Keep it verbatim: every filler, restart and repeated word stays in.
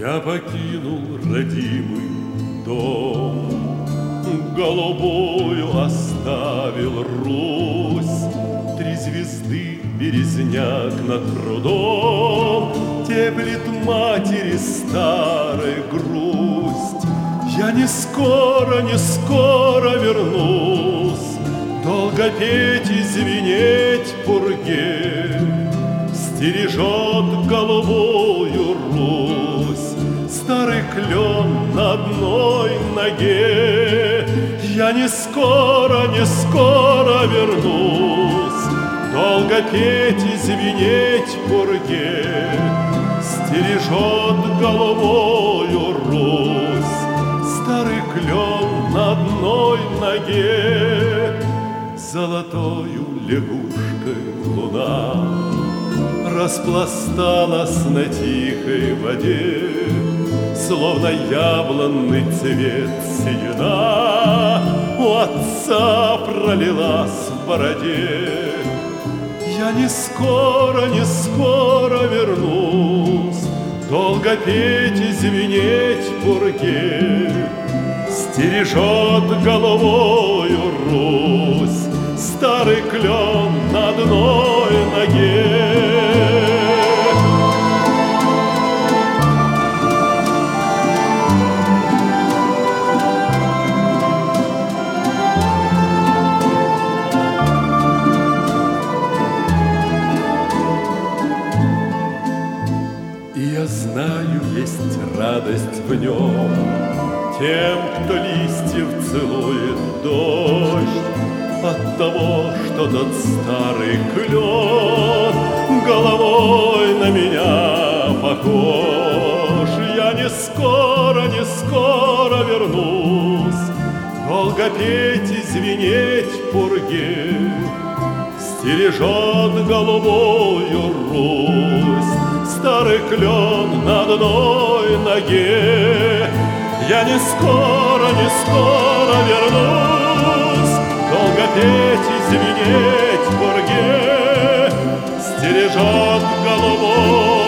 Я покинул родимый дом, голубую оставил Русь. Три звезды, березняк над прудом, теплит матери старой грусть. Я не скоро, не скоро вернусь, долго петь и звенеть пурге. Стережет голубую Русь старый клен на одной ноге. Я не скоро, не скоро вернусь, долго петь и звенеть пурге. Стережет голубую Русь старый клен на одной ноге. Золотою лягушкой луна распласталась на тихой воде, словно яблонный цвет седина у отца пролилась в бороде. Я не скоро, не скоро вернусь, долго петь и звенеть пурге. Стережет головою Русь старый клен на одной ноге. И я знаю, есть радость в нем тем, кто листьев целует дождь, от того, что тот старый клен головой на меня похож. Я не скоро, не скоро вернусь, долго петь и звенеть пурге. Стережет голубую Русь старый клен на одной ноге. Я не скоро, не скоро вернусь, долго петь и звенеть пурге. Стережет голубой